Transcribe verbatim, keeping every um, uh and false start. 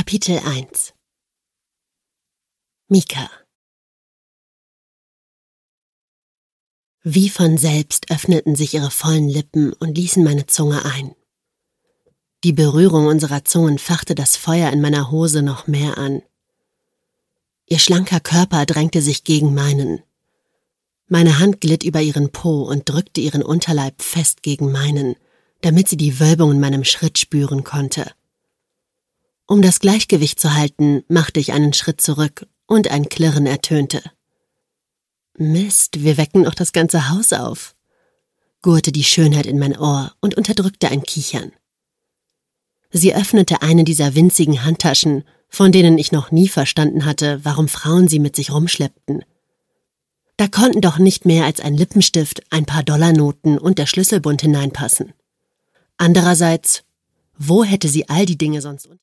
Kapitel eins. Mika. Wie von selbst öffneten sich ihre vollen Lippen und ließen meine Zunge ein. Die Berührung unserer Zungen fachte das Feuer in meiner Hose noch mehr an. Ihr schlanker Körper drängte sich gegen meinen. Meine Hand glitt über ihren Po und drückte ihren Unterleib fest gegen meinen, damit sie die Wölbung in meinem Schritt spüren konnte. Um das Gleichgewicht zu halten, machte ich einen Schritt zurück und ein Klirren ertönte. Mist, wir wecken noch das ganze Haus auf, gurrte die Schönheit in mein Ohr und unterdrückte ein Kichern. Sie öffnete eine dieser winzigen Handtaschen, von denen ich noch nie verstanden hatte, warum Frauen sie mit sich rumschleppten. Da konnten doch nicht mehr als ein Lippenstift, ein paar Dollarnoten und der Schlüsselbund hineinpassen. Andererseits, wo hätte sie all die Dinge sonst